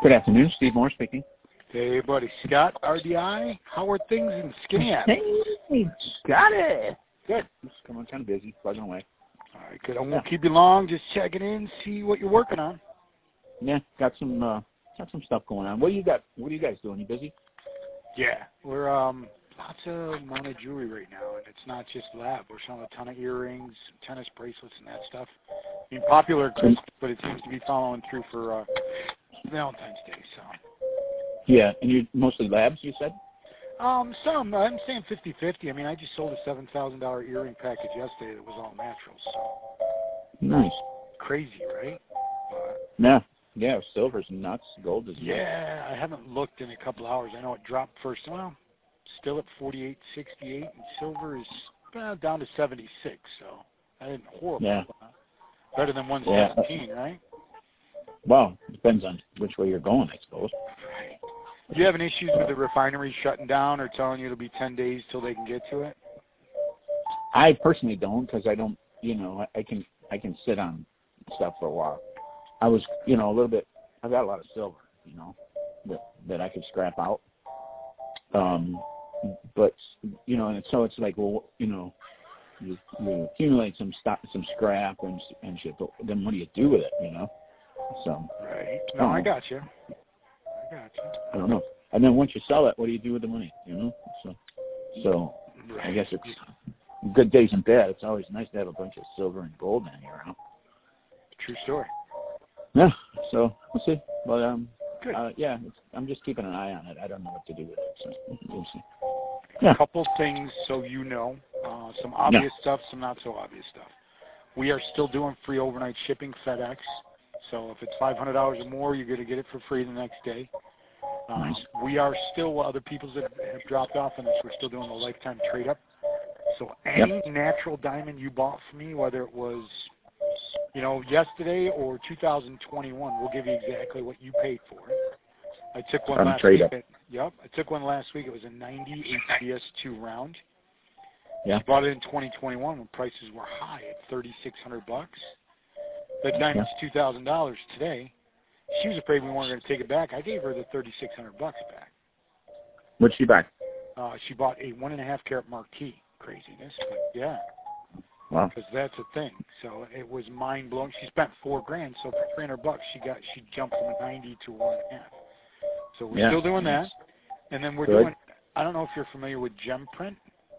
Good afternoon, Steve Moore speaking. Hey, buddy. Scott, RDI. How are things in Skinny? Hey, got it. Good. Just coming kind of busy, plugging away. All right, good. I won't keep you long. Just checking in, see what you're working on. Yeah, got some stuff going on. What do you got? What are you guys doing? You busy? Yeah, we're lots of amount of jewelry right now, and it's not just lab. We're selling a ton of earrings, tennis bracelets, and that stuff. I mean, popular at Christmas, but it seems to be following through for Valentine's Day. So. Yeah, and you mostly labs, you said? I'm saying 50-50. I mean, I just sold a $7,000 earring package yesterday that was all natural. So. Nice. Crazy, right? Yeah, silver's nuts. Gold is nuts. Yeah, I haven't looked in a couple hours. I know it dropped first. Well, still at 48.68, and silver is down to 76. So that isn't horrible. Yeah. Better than 117, right? Well, depends on which way you're going, I suppose. Right. Do you have any issues with the refinery shutting down or telling you it'll be 10 days till they can get to it? I personally don't, because I don't. I can sit on stuff for a while. I was, a little bit. I've got a lot of silver, that I could scrap out. But and so it's like, well, you accumulate some scrap and shit. But then what do you do with it? So. Right. No, I got you. I don't know. And then once you sell it, what do you do with the money? So right. I guess it's good days and bad. It's always nice to have a bunch of silver and gold in here. True story. Yeah. So we'll see. But good. I'm just keeping an eye on it. I don't know what to do with it. So we'll see. Yeah. A couple things, so some obvious stuff, some not so obvious stuff. We are still doing free overnight shipping, FedEx. So if it's $500 or more, you're going to get it for free the next day. Nice. We are still, other people that have dropped off on this, we're still doing the lifetime trade-up. So any natural diamond you bought from me, whether it was, yesterday or 2021, we'll give you exactly what you paid for it. I took one last week. I took one last week. It was a 90 HBS2 round. Yeah. I bought it in 2021 when prices were high at $3,600. That diamond's $2,000 today. She was afraid we weren't going to take it back. I gave her the $3,600 back. What'd she buy? She bought a 1.5 carat marquee. Craziness, but yeah. Wow. Because that's a thing. So it was mind blowing. She spent $4,000, so for $300 she jumped from a 90 to 1.5. So we're still doing that, and then we're doing. I don't know if you're familiar with Gemprint.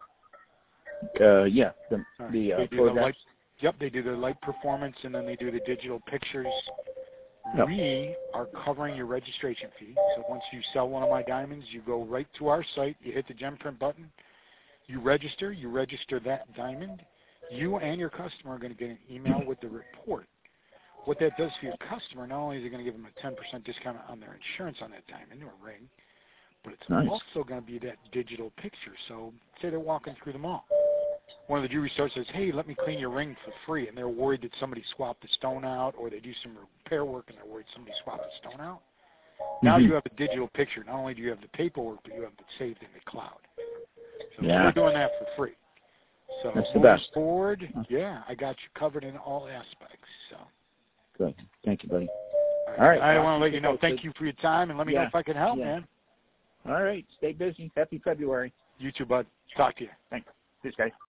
Yeah. They do the light. Yep, they do the light performance, and then they do the digital pictures. Yep. We are covering your registration fee. So once you sell one of my diamonds, you go right to our site. You hit the Gemprint button. You register that diamond. You and your customer are going to get an email with the report. What that does for your customer, not only is it going to give them a 10% discount on their insurance on that diamond or ring, but it's also going to be that digital picture. So say they're walking through the mall. One of the jewelry stores says, hey, let me clean your ring for free, and they're worried that somebody swapped the stone out, or they do some repair work and they're worried somebody swapped the stone out. Now you have a digital picture. Not only do you have the paperwork, but you have it saved in the cloud. So we're doing that for free. So that's the best. Forward, I got you covered in all aspects. So good. Thank you, buddy. All right. I want to let you know. Thank you for your time, and let me know if I can help, man. All right. Stay busy. Happy February. You too, bud. Talk to you. Thanks. Peace, guys.